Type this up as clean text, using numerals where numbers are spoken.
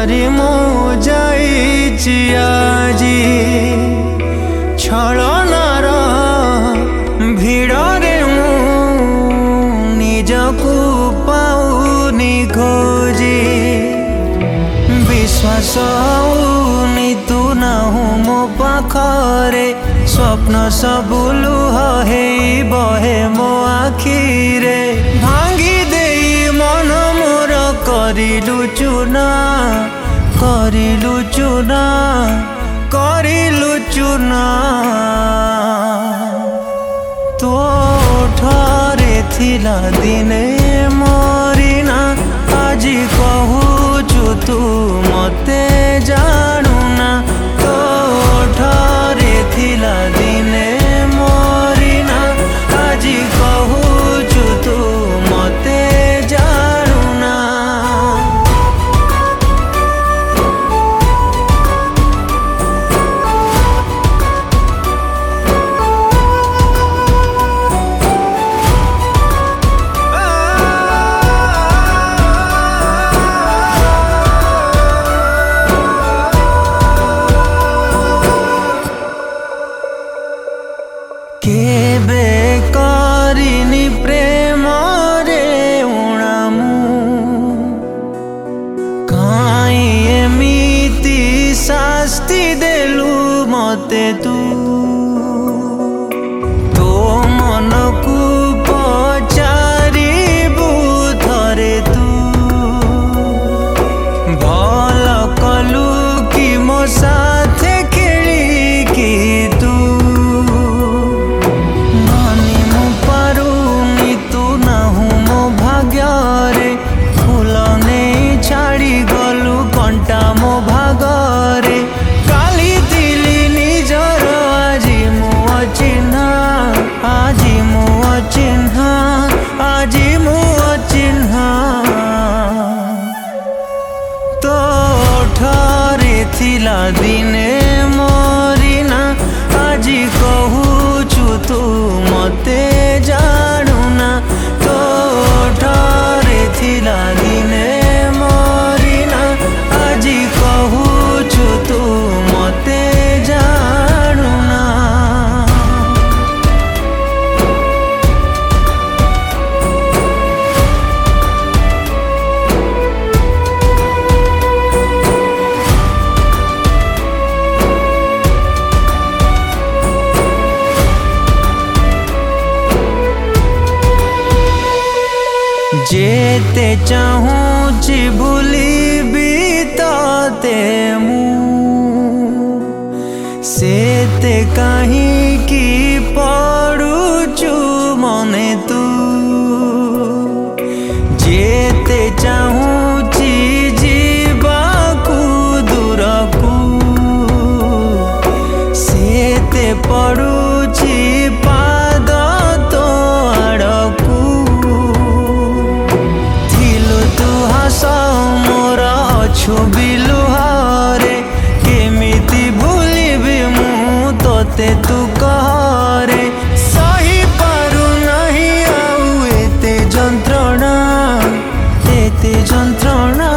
हारी मो जाइछि आजी छलनार भिड़रे मु निजकु पाउनी खोजी विश्वास होउनी तू नाहु मो पाखरे स्वप्न सबु लुह हेई बहे मो आखिरे भांगी देई मन मोर करिलु चुना करिलु चुना करिलु चुना तो ठारे थिला दिने मरिना आजी कहूचु तू मते जानुना तो ठारे थिला दिने मरिना आजी कहूचु तू मते जानुना। केबे करिनी प्रेम रे उणामु काई एमिति शास्ति देलु मते तू तो मन को पचारिबु थरे तू भल कलु कि मो साथे खेली कि तू फूल नहीं छाड़ी गलु कंटा मो भागरे काली दिली निजर आजी मु अचिन्हा आजी मु अचिन्हा आजी मु अचिन्हा तो ठारे थिला दिने मरिना आजी कहूचु तू मते जानुना तो ठारे थिला दिने मरिना आजी कहूचु तू मते जानुना। जेते चाहूची भूलिबी तते मु सेते कहीं की पड़ुचु मने तू जेते चाहूची जीवाकू दूरकू सेते पड़ुची पाद तो आड़कू मोर अछु बिलुहारे केमिति भूलिबी मु तोते तू कहरे सही पारु नहीं आउ एते जंत्रणा